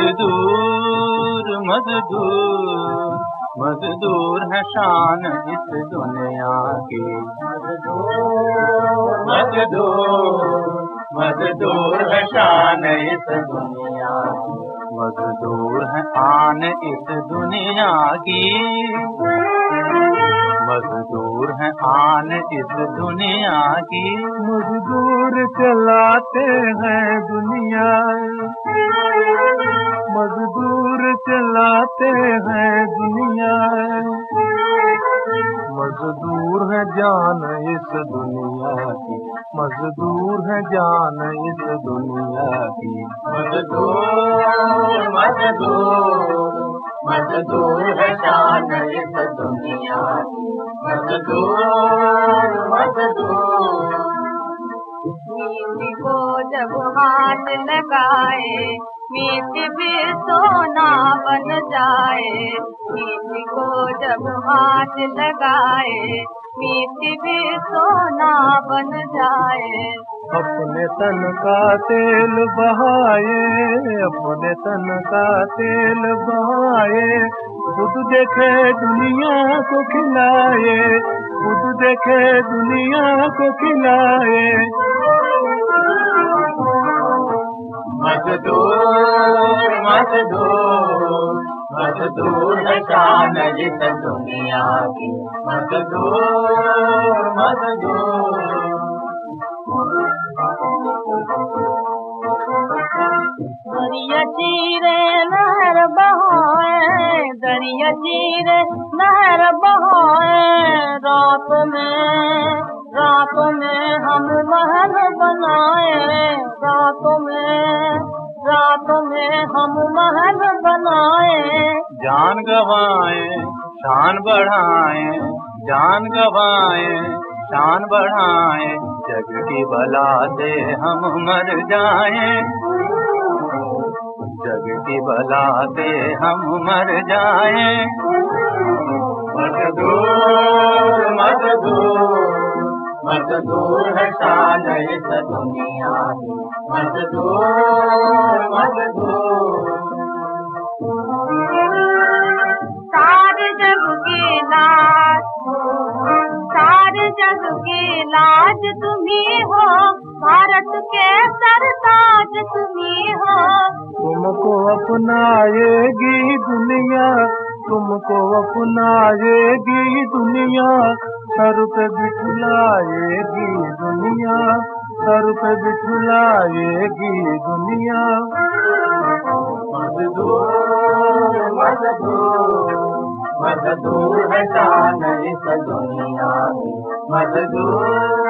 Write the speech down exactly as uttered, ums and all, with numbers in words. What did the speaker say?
मजदूर मजदूर मजदूर है शान इस दुनिया की। मजदूर मजदूर है शान इस दुनिया की। मजदूर है आन इस दुनिया की। मजदूर है आन इस दुनिया की। मजदूर चलाते हैं दुनिया, मजदूर चलाते हैं दुनिया। मजदूर है जान इस दुनिया की। मजदूर है जान इस दुनिया की। मजदूर मजदूर मजदूर है जान इस दुनिया की। मजदूर मजदूर मिट्टी को जब हाथ लगाए मिट्टी भी सोना बन जाए। मिट्टी को जब हाथ लगाए मिट्टी भी सोना बन जाए। अपने तन का तेल बहाए, अपने तन का तेल बहाए। खुद देखे दुनिया को खिलाए, खुद देखे दुनिया को खिलाए। मजदूर मजदूर मजदूर है शान इस दुनिया की। मजदूर मजदूर दरिया चीरे नहर बहाए, दरिया चीरे नहर बहाए। रात में रात में हम महल बनाए, रात में रात में हम महल बनाए। जान गवाए शान बढ़ाए, जान गवाए शान बढ़ाए। जग की बला से हम मर जाएं, जग की बला से हम मर जाएं। मजदूर मजदूर मजदूर है शान इस दुनिया की। मजदूर मजदूर सारे जग की लाज, सारे जग की लाज तुम्ही हो। भारत के सरताज तुम्ही हो। तुमको अपनाएगी दुनिया, तुमको अपनाएगी दुनिया। सर पे बिठलाएगी दुनिया, सर पे बिठलाएगी दुनिया। मजदूर मजदूर मजदूर है शान इस दुनिया की। मजदूर